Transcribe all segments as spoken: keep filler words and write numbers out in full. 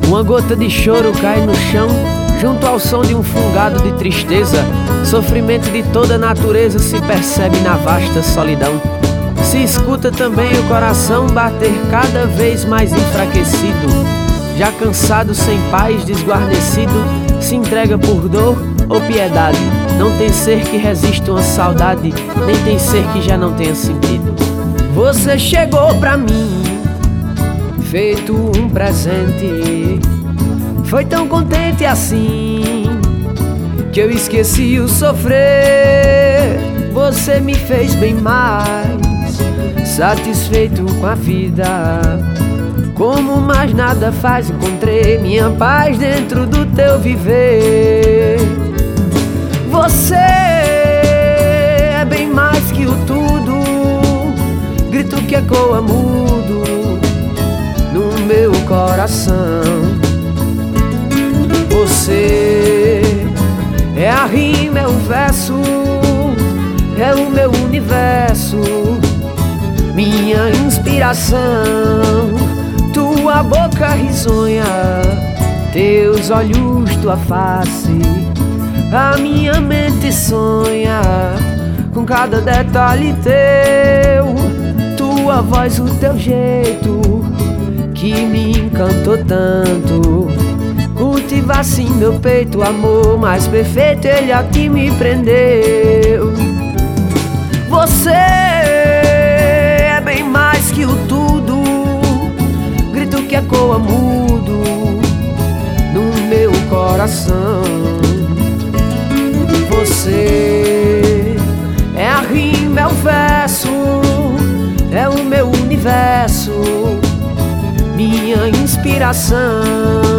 Uma gota de choro cai no chão, junto ao som de um fungado de tristeza. Sofrimento de toda a natureza se percebe na vasta solidão. Se escuta também o coração bater cada vez mais enfraquecido. Já cansado, sem paz, desguarnecido, se entrega por dor ou piedade. Não tem ser que resista uma saudade, nem tem ser que já não tenha sentido. Você chegou pra mim, feito um presente. Foi tão contente assim, que eu esqueci o sofrer. Você me fez bem mais, satisfeito com a vida. Como mais nada faz, encontrei minha paz dentro do teu viver. Você é bem mais que o tudo, grito que ecoa mudo no meu coração. Você é a rima, é o verso, é o meu universo, minha inspiração. Tua boca risonha, teus olhos, tua face, a minha mente sonha com cada detalhe teu. Tua voz, o teu jeito, que me encantou tanto. Cultiva assim meu peito, o amor mais perfeito, ele aqui me prendeu. Você é bem mais que o tudo, grito que ecoa mudo no meu coração. Você é a rima, é o verso, é o meu universo, minha inspiração.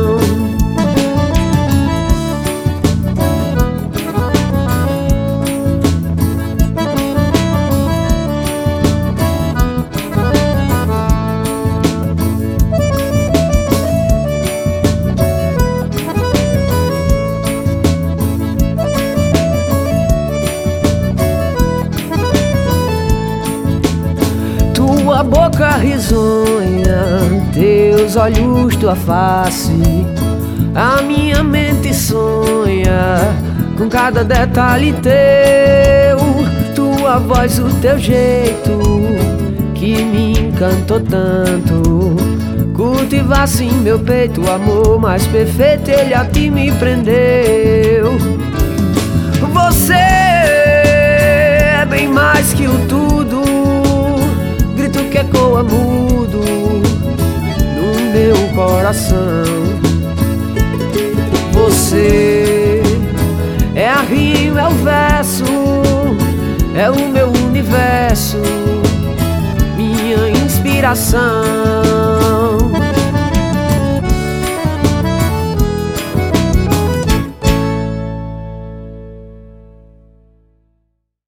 Tua boca risonha, teus olhos, tua face, a minha mente sonha com cada detalhe teu. Tua voz, o teu jeito, que me encantou tanto. Cultiva assim meu peito, o amor mais perfeito, ele a ti me prendeu. Você é bem mais que o tudo, grito que ecoa mudo no meu coração. Você é a rima, é o verso, é o meu universo, minha inspiração.